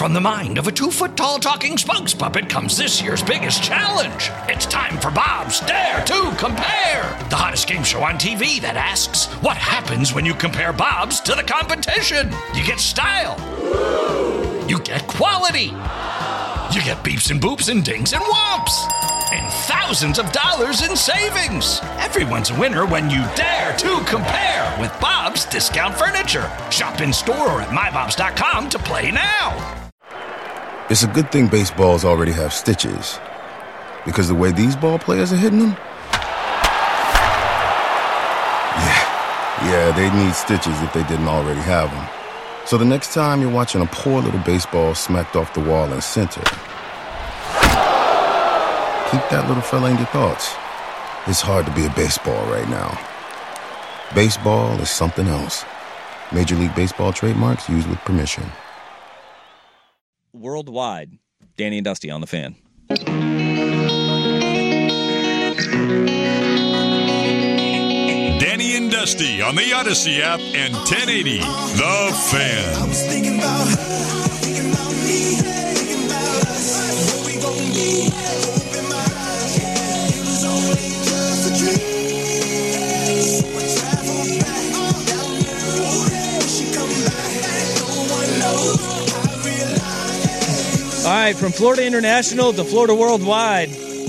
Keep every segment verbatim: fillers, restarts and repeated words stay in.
from the mind of a two-foot-tall talking spokes puppet comes this year's biggest challenge. It's time for Bob's Dare to Compare, the hottest game show on T V that asks, what happens when you compare Bobs to the competition? You get style. You get quality. You get beeps and boops and dings and whomps. And thousands of dollars in savings. Everyone's a winner when you dare to compare with Bob's Discount Furniture. Shop in store or at my bobs dot com to play now. It's a good thing baseballs already have stitches. Because the way these ball players are hitting them? Yeah, yeah, they'd need stitches if they didn't already have them. So the next time you're watching a poor little baseball smacked off the wall in center, keep that little fella in your thoughts. It's hard to be a baseball right now. Baseball is something else. Major League Baseball trademarks used with permission. Worldwide, Danny and Dusty on the Fan. Danny and Dusty on the Odyssey app and ten eighty The Fan. I was thinking about her, thinking about me, thinking about us, where we gon' be. Open my eyes, it was only just a dream. So I traveled back down the road, she come back, no one knows. I realized. All right, from Florida International to Florida Worldwide.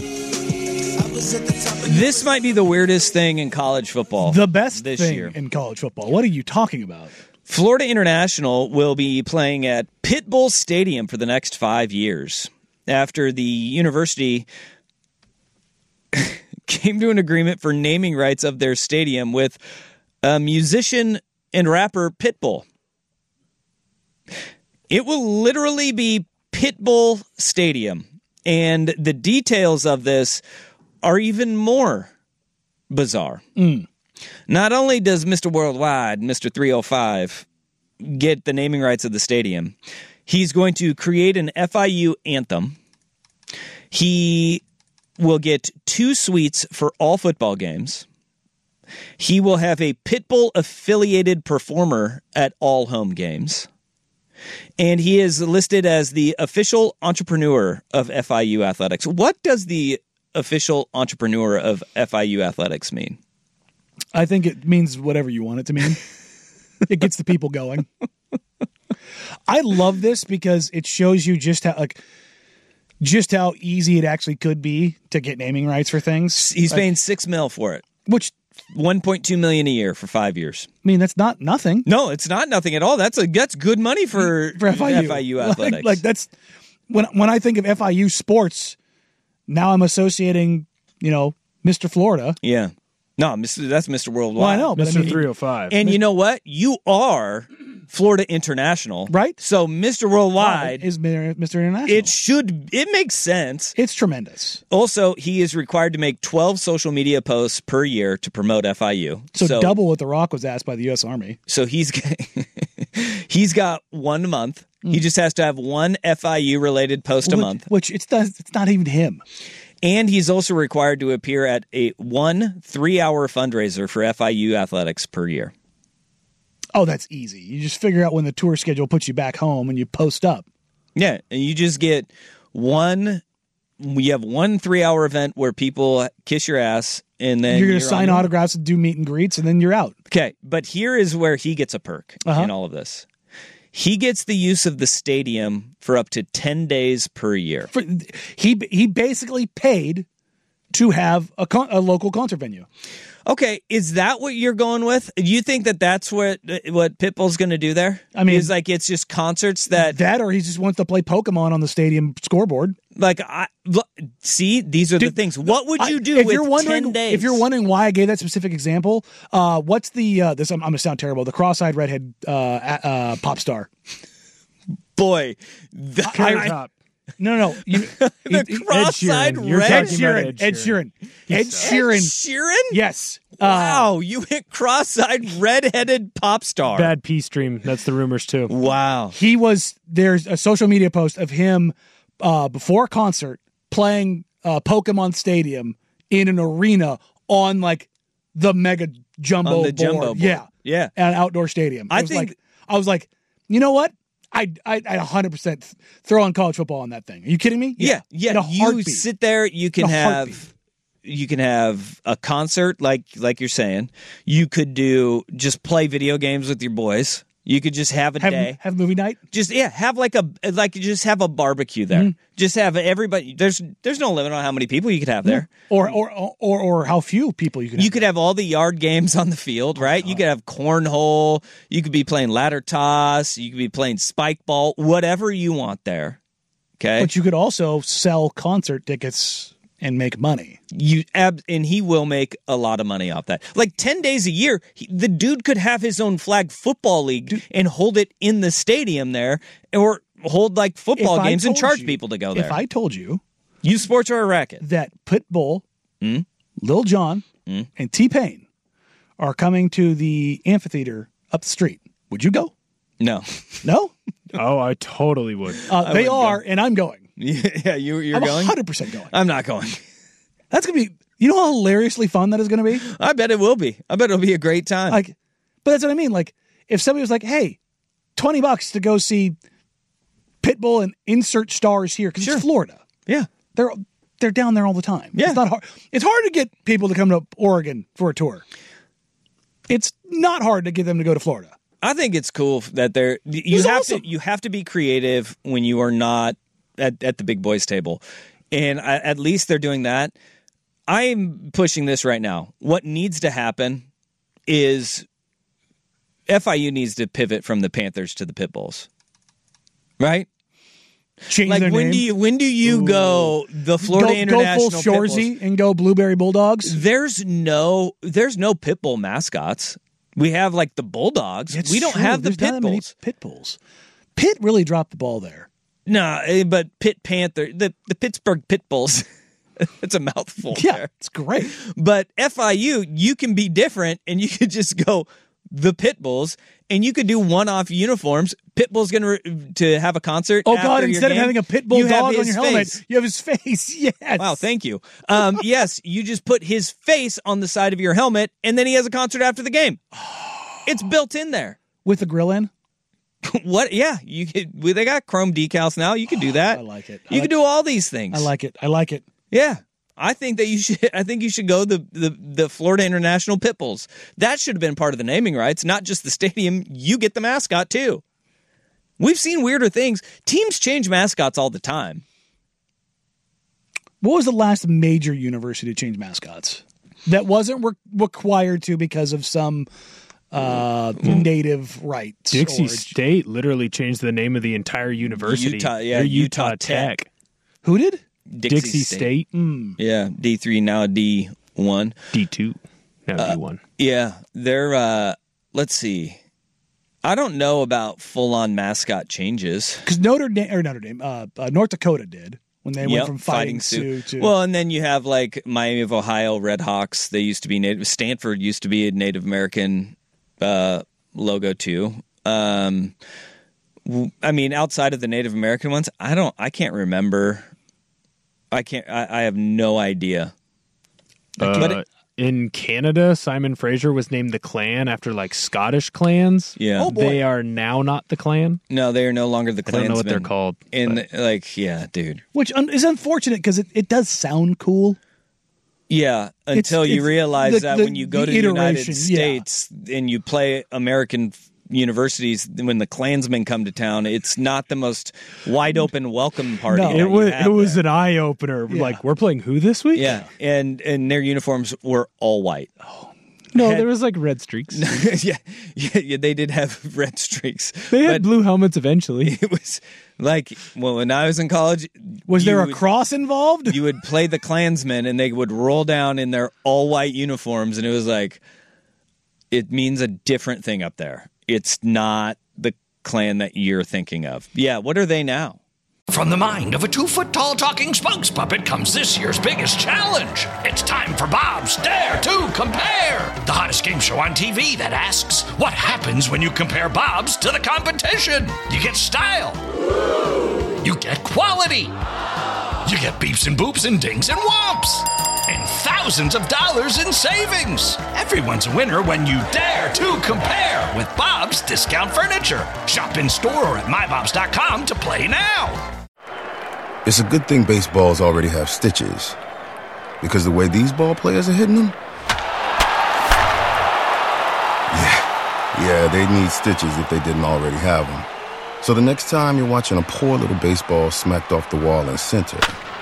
This might be the weirdest thing in college football. The best this thing year. in college football. What are you talking about? Florida International will be playing at Pitbull Stadium for the next five years after the university came to an agreement for naming rights of their stadium with a musician and rapper Pitbull. It will literally be Pitbull Stadium, and the details of this are even more bizarre. Mm. Not only does Mister Worldwide, Mister three oh five, get the naming rights of the stadium, he's going to create an F I U anthem. He will get two suites for all football games. He will have a Pitbull-affiliated performer at all home games. And he is listed as the official entrepreneur of F I U Athletics. What does the official entrepreneur of F I U Athletics mean? I think it means whatever you want it to mean. It gets the people going. I love this because it shows you just how like just how easy it actually could be to get naming rights for things. He's like, paying six mil for it, which one point two million a year for five years. I mean, that's not nothing. No, it's not nothing at all. That's a that's good money for, for F I U, F I U Athletics. Like, like that's when when I think of F I U sports. Now I'm associating, you know, Mister Florida. Yeah. No, Mister that's Mister Worldwide. Well, I know. Mister I mean, three oh five. And you know what? You are Florida International. Right. So Mister Worldwide is Mister International. It should, it makes sense. It's tremendous. Also, he is required to make twelve social media posts per year to promote F I U. So, so double what The Rock was asked by the U S Army. So he's, he's got one month. Mm. He just has to have one F I U-related post which, a month. Which it's, it's not even him. And he's also required to appear at a one three-hour fundraiser for F I U Athletics per year. Oh, that's easy. You just figure out when the tour schedule puts you back home and you post up. Yeah, and you just get one. You have one three-hour event where people kiss your ass, and then you're going to sign autographs and do meet and greets, and then you're out. Okay, but here is where he gets a perk uh-huh. in all of this. He gets the use of the stadium for up to ten days per year. For, he he basically paid to have a, con- a local concert venue. Okay, is that what you're going with? Do you think that that's what what Pitbull's going to do there? I mean, it's like it's just concerts that that, or he just wants to play Pokemon on the stadium scoreboard. Like, I look, see, these are Dude, the things. What would you do I, if with you're wondering, ten days? If you're wondering why I gave that specific example, uh, what's the uh, this? I'm, I'm gonna sound terrible. The cross-eyed redhead uh, uh, pop star. Boy, the I, I, no, no, no. You, the he, cross-eyed Ed red. Ed Sheeran. Ed Sheeran. Ed Sheeran. Ed Sheeran. Yes. Wow, uh, you hit cross-eyed red-headed pop star. Bad pea stream. That's the rumors too. Wow. He was. There's a social media post of him uh, before a concert playing uh, Pokemon Stadium in an arena on like the mega jumbo on the board. jumbo board. Yeah, yeah, at an outdoor stadium. I, I was think like, I was like, you know what? I'd, I'd, I'd one hundred percent throw on college football on that thing. Are you kidding me? Yeah, yeah. In a You heartbeat. sit there. You can In a have heartbeat. you can have a concert, like like you're saying. You could do just play video games with your boys. You could just have a have, day. have movie night. Just yeah, have like a like just have a barbecue there. Mm-hmm. Just have everybody. There's there's no limit on how many people you could have there. Or, or or or how few people you can. You have. could have all the yard games on the field, right? You could have cornhole. You could be playing ladder toss. You could be playing spike ball. Whatever you want there. Okay, But you could also sell concert tickets and make money. you ab- and he will make a lot of money off that. Like ten days a year, he, the dude could have his own flag football league and hold it in the stadium there, or hold like football If I games and told charge you- people to go there. If I told you Youth Sports or a racket? that Pitbull, Hmm? Lil Jon, and T Pain are coming to the amphitheater up the street, would you go? No. No, Oh, I totally would. uh, they wouldn't are, and I'm going. yeah, you you're I'm going. one hundred percent going. I'm not going. That's gonna be. You know how hilariously fun that is gonna be. I bet it will be. I bet it'll be a great time. Like, but that's what I mean. Like, if somebody was like, "Hey, twenty bucks to go see Pitbull and insert stars here," because Sure. it's Florida, yeah. they're they're down there all the time. Yeah. It's not hard. It's hard to get people to come to Oregon for a tour. It's not hard to get them to go to Florida. I think it's cool that they're you He's have awesome. to you have to be creative when you are not at, at the big boys table, and I, at least they're doing that. I'm pushing this right now. What needs to happen is F I U needs to pivot from the Panthers to the Pitbulls, right? Change Like their when name. do you when do you go the Florida go, go International full Shoresy Pitbulls? and go Blueberry Bulldogs? There's no there's no Pitbull mascots. We have like the Bulldogs. It's we don't true. have the There's not that many Pitbulls. pit bulls. Pitt really dropped the ball there. No, eh, but Pitt Panther, the, the Pittsburgh Pitbulls, it's a mouthful Yeah, there. it's great. But F I U, you can be different and you could just go the Pitbulls and you could do one-off uniforms. Pitbull's going re- to have a concert. Oh after God! your Instead of game, having a pit bull you have dog on his your helmet, face. you have his face. Yes. Wow, thank you. Um, yes, you just put his face on the side of your helmet and then he has a concert after the game. It's built in there. With the grill in. What? Yeah, you could. Well, they got chrome decals now. You can do that. I like it. I You like- can do all these things. I like it. I like it. Yeah, I think that you should. I think you should go the the, the Florida International Pitbulls. That should have been part of the naming rights, not just the stadium. You get the mascot too. We've seen weirder things. Teams change mascots all the time. What was the last major university to change mascots? That wasn't re- required to because of some uh, native rights. Dixie or- State literally changed the name of the entire university. Utah- yeah, They're Utah Utah Tech. Tech. Who did? Dixie, State, Yeah, D three now D one. D two, now D one. Yeah, they're. Uh, let's see. I don't know about full on mascot changes. Because Notre Dame or Notre Dame, uh, uh, North Dakota did when they Yep, went from fighting, Sioux to. Well, and then you have like Miami of Ohio Redhawks. They used to be native. Stanford used to be a Native American uh, logo too. Um, w- I mean, outside of the Native American ones, I don't. I can't remember. I can't. I, I have no idea. Uh, but it- in Canada, Simon Fraser was named the Clan after like Scottish clans. Yeah. Oh, boy. They are now not the Clan. No, they are no longer the I don't Klansmen. know what they're called. And like, yeah, dude. which un- is unfortunate because it, it does sound cool. Yeah, until It's- you it's realize the- that the- when you go the to the United iteration, States and you play American f- universities, when the Klansmen come to town, it's not the most wide open welcome party. No. that It you It was have it was there. an eye opener. Yeah. Like, we're playing who this week? Yeah, and and their uniforms were all white. No, had- there was like red streaks. yeah, yeah, yeah, they did have red streaks. They had but blue helmets eventually. it was like, well, when I was in college, Was you there a would- cross involved? You would play the Klansmen, and they would roll down in their all white uniforms, and it was like, it means a different thing up there. It's not the clan that you're thinking of. Yeah, what are they now? From the mind of a two-foot-tall talking spokes puppet comes this year's biggest challenge. It's time for Bob's Dare to Compare, the hottest game show on T V that asks, what happens when you compare Bob's to the competition? You get style. You get quality. You get beeps and boops and dings and whomps. And thousands of dollars in savings. Everyone's a winner when you dare to compare with Bob's Discount Furniture. Shop in store or at my bobs dot com to play now. It's a good thing baseballs already have stitches. Because the way these ball players are hitting them? Yeah, yeah, they need stitches if they didn't already have them. So the next time you're watching a poor little baseball smacked off the wall in center,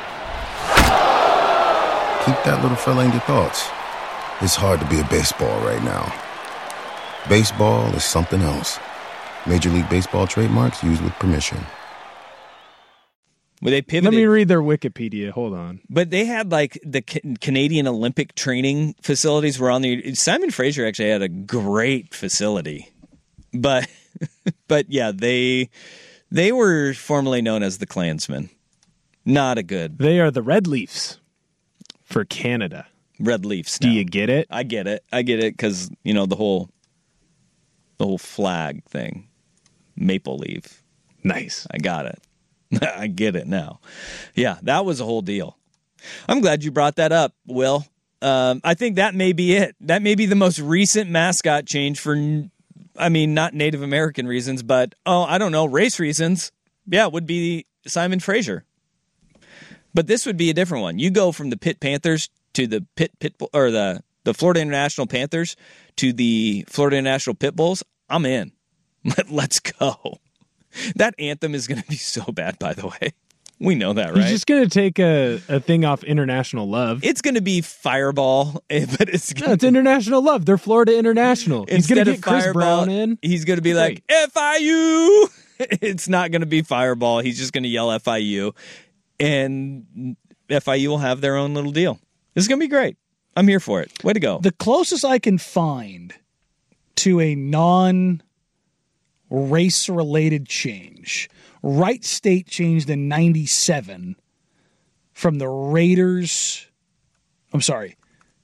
keep that little fella in your thoughts. It's hard to be a baseball right now. Baseball is something else. Major League Baseball trademarks used with permission. Well, they pivoted. Let me read their Wikipedia. Hold on. But they had like the C- Canadian Olympic training facilities were on the. Simon Fraser actually had a great facility, but but yeah, they they were formerly known as the Klansmen. Not a good They are the Red Leafs for Canada. Red Leafs. Do now. you get it? I get it. I get it because you know the whole the whole flag thing, maple leaf. Nice. I got it. I get it now. Yeah, that was a whole deal. I'm glad you brought that up, Will. Um, I think that may be it. That may be the most recent mascot change for, I mean, not Native American reasons, but, oh, I don't know, race reasons. Yeah, it would be Simon Fraser. But this would be a different one. You go from the Pitt Panthers to the Pitt Pit or the, the Florida International Panthers to the Florida International Pit Bulls. I'm in. Let's go. That anthem is going to be so bad, by the way. We know that, right? He's just going to take a, a thing off International Love. It's going to be Fireball, but it's No, gonna, it's International Love. They're Florida International. He's going instead to of get Chris Fireball, Brown in. he's going to be like, F I U! It's not going to be Fireball. He's just going to yell F I U. And F I U will have their own little deal. This is going to be great. I'm here for it. Way to go. The closest I can find to a non race related change. Wright State changed in ninety-seven from the Raiders. I'm sorry.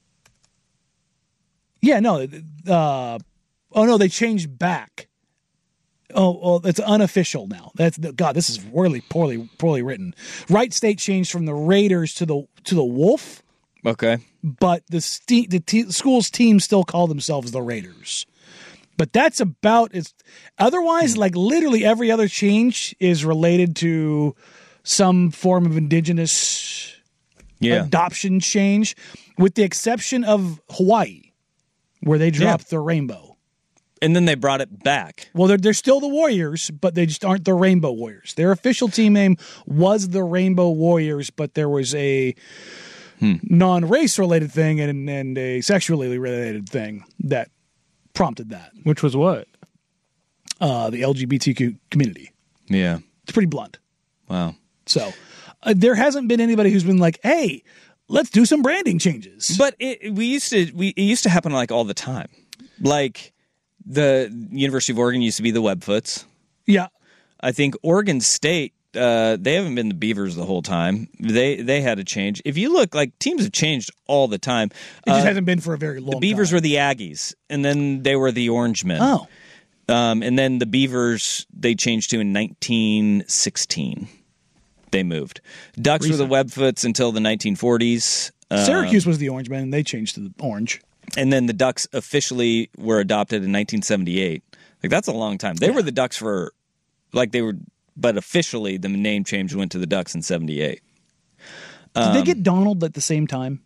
Yeah, no. Uh, oh, no, they changed back. Oh, well, it's unofficial now. That's God. This is really poorly, poorly written. Wright State changed from the Raiders to the to the Wolf, Okay. but the ste- the te- school's team still call themselves the Raiders. But that's about it. Otherwise, like literally every other change is related to some form of indigenous Yeah. adoption change, with the exception of Hawaii, where they dropped Yeah. the rainbow. And then they brought it back. Well, they're, they're still the Warriors, but they just aren't the Rainbow Warriors. Their official team name was the Rainbow Warriors, but there was a Hmm. non-race related thing and, and a sexually related thing that prompted that. Which was what? Uh, the L G B T Q community. Yeah. It's pretty blunt. Wow. So uh, there hasn't been anybody who's been like, hey, let's do some branding changes. But it, we used to we it used to happen like all the time. Like the University of Oregon used to be the Webfoots. Yeah. I think Oregon State, uh, they haven't been the Beavers the whole time. They they had a change. If you look, like teams have changed all the time. It just Uh, hasn't been for a very long the Beavers time. were the Aggies, and then they were the Orangemen. Oh. Um, and then the Beavers they changed to in nineteen sixteen. They moved. Ducks were the Webfoots until the nineteen forties. Um, Syracuse was the Orange Man, and they changed to the Orange. And then the Ducks officially were adopted in nineteen seventy-eight. Like, that's a long time. They were the Ducks for, like, they were, but officially the name change went to the Ducks in seventy-eight. Did Um, they get Donald at the same time?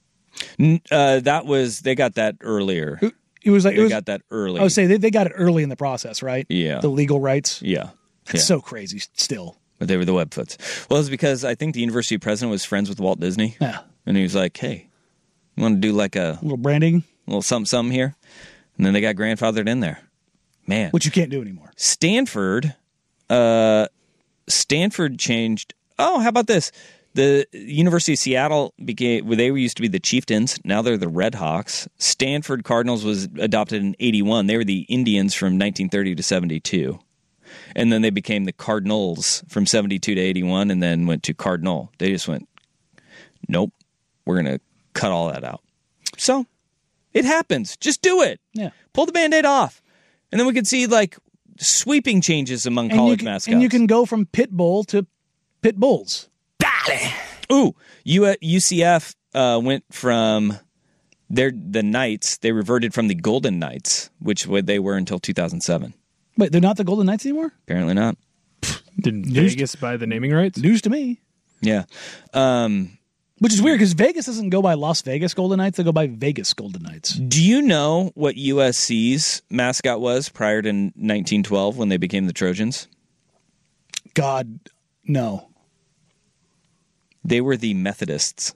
N- Uh, that was, they got that earlier. It was like, it They was, got that early. I would say they, they got it early in the process, right? Yeah. The legal rights. Yeah. That's yeah. so crazy still. But they were the Webfoots. Well, it's because I think the university president was friends with Walt Disney. Yeah. And he was like, hey, you want to do like a A little branding, little something, something here? And then they got grandfathered in there. Man. which you can't do anymore. Stanford, uh, Stanford changed. Oh, how about this? The University of Seattle became, well, they used to be the Chieftains. Now they're the Red Hawks. Stanford Cardinals was adopted in eighty-one. They were the Indians from nineteen thirty to seventy-two. And then they became the Cardinals from seventy-two to eighty-one and then went to Cardinal. They just went, nope, we're going to cut all that out. So it happens. Just do it. Yeah. Pull the Band-Aid off. And then we could see like sweeping changes among And you, college can, mascots. and you can go from Pit Bull to Pit Bulls. Ooh, U- UCF uh, went from their the Knights. They reverted from the Golden Knights, which they were until two thousand seven. Wait, they're not the Golden Knights anymore? Apparently not. Did News- Vegas buy the naming rights? News to me. Yeah. Um, Which is weird because Vegas doesn't go by Las Vegas Golden Knights. They go by Vegas Golden Knights. do you know what U S C's mascot was prior to nineteen twelve when they became the Trojans? God, no. They were the Methodists.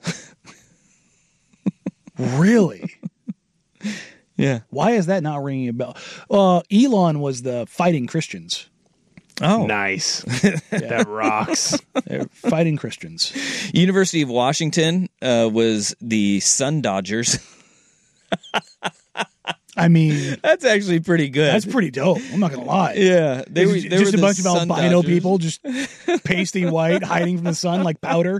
Really? Yeah. Why is that not ringing a bell? Uh, Elon was the Fighting Christians. Oh. Nice. That rocks. They're Fighting Christians. University of Washington uh, was the Sun Dodgers. I mean, That's actually pretty good. that's pretty dope. I'm not going to lie. Yeah. They were, they just were a the bunch of Sun albino Dodgers. people, just pasty white, hiding from the sun like powder.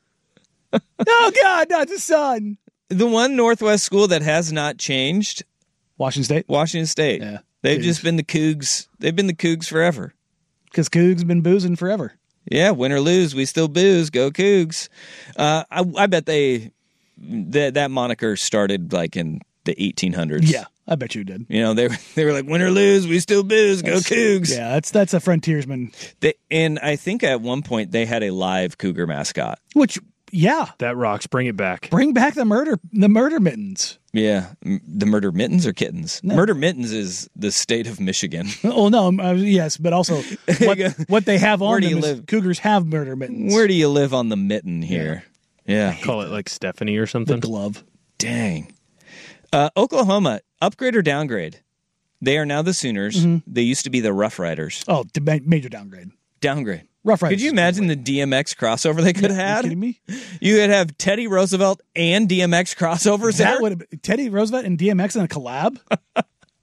Oh, God, not the sun. The one Northwest school that has not changed, Washington State? Washington State. Yeah. They've Cougs. just been the Cougs. They've been the Cougs forever. Because Cougs been boozing forever. Yeah, win or lose, we still booze. Go Cougs. Uh, I, I bet they that that moniker started like in the eighteen hundreds. Yeah, I bet you did. You know, they were they were like win or lose, we still booze. Go Cougs. Yeah, that's that's a frontiersman. They, and I think at one point they had a live cougar mascot. Which, yeah, That rocks. Bring it back. bring back the murder the murder mittens. Yeah, M- the murder mittens or kittens. Murder mittens is the state of Michigan. Oh no, uh, yes, but also what, what they have on Where do them you is live? cougars have murder mittens. Where do you live on the mitten here? Yeah, Call it like Stephanie or the something. glove? dang. Uh, Oklahoma, upgrade or downgrade? They are now the Sooners. Mm-hmm. They used to be the Rough Riders. Oh, d- ma- major downgrade. Downgrade. Rough Riders Could you is imagine the D M X crossover they could Are have you had? kidding me? You could have Teddy Roosevelt and D M X crossovers there. That would have been Teddy Roosevelt and D M X in a collab. I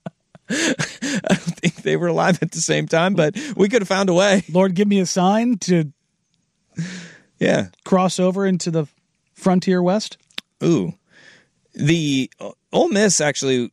don't think they were alive at the same time, but we could have found a way. Lord, give me a sign to Yeah. cross over into the frontier west. Ooh. The uh, Ole Miss actually,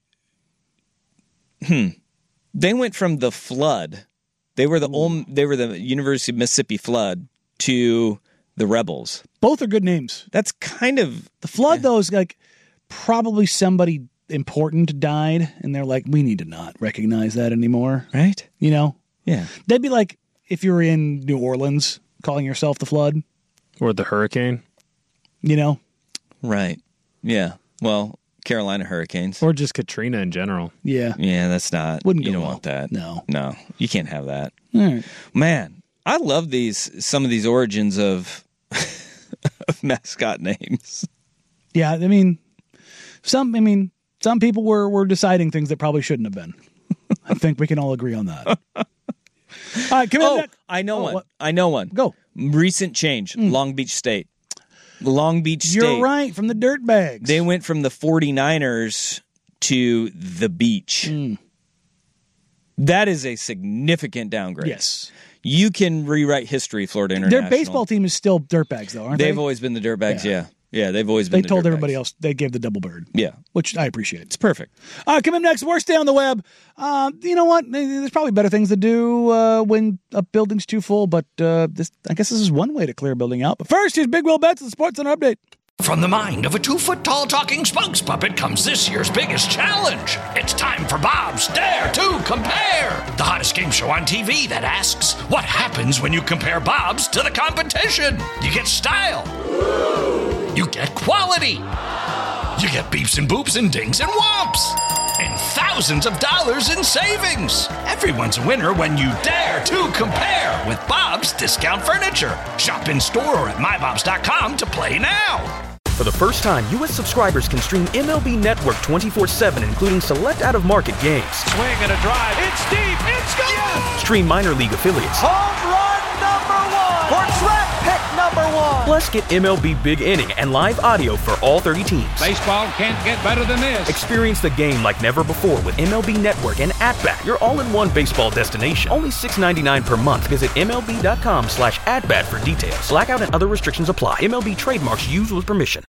hmm, they went from the Flood. They were the Ole, they were the University of Mississippi Flood to the Rebels. Both are good names. That's kind of The Flood, though, is like probably somebody important died, and they're like, we need to not recognize that anymore. right. You know, Yeah. that'd be like if you were in New Orleans calling yourself the Flood. Or the hurricane. You know, Right. Yeah. Well, Carolina Hurricanes. Or just Katrina in general. yeah. Yeah, that's not. Wouldn't you go don't well. want that. No. No, you can't have that. All right. Man, I love these some of these origins of, of mascot names. Yeah, I mean, some. I mean, some people were were deciding things that probably shouldn't have been. I think we can all agree on that. All right, come Oh, in. I know Oh, one. what? I know one. Go. Recent change. Long Beach State. Long Beach State. You're right, from the Dirtbags. They went from the 49ers to the Beach. That is a significant downgrade. Yes. You can rewrite history, Florida International. Their baseball team is still Dirtbags, though, aren't They've they? always been the Dirtbags, Yeah. yeah. Yeah, they've always They been the told Dirtbags. everybody else they gave the double bird. Yeah. Which I appreciate. It's perfect. All right, coming up next, worst day on the web. Uh, you know what? There's probably better things to do uh, when a building's too full, but uh, this I guess this is one way to clear a building out. But first, here's Big Will Betts, the Sports Center update. From the mind of a two-foot-tall talking spokes puppet comes this year's biggest challenge. It's time for Bob's Dare to Compare, the hottest game show on T V that asks, what happens when you compare Bob's to the competition? You get style. You get quality. You get beeps and boops and dings and whomps. And thousands of dollars in savings. Everyone's a winner when you dare to compare with Bob's Discount Furniture. Shop in store or at my bobs dot com to play now. For the first time, U S subscribers can stream M L B Network twenty-four seven, including select out-of-market games. Swing and a drive. It's deep. It's gone. Yes. Stream minor league affiliates. Home run number one. Or draft pick number one. Plus, get M L B Big Inning and live audio for all thirty teams. Baseball can't get better than this. Experience the game like never before with M L B Network and At-Bat, your all-in-one baseball destination. Only six ninety-nine per month. Visit M L B dot com slash at bat for details. Blackout and other restrictions apply. M L B trademarks used with permission.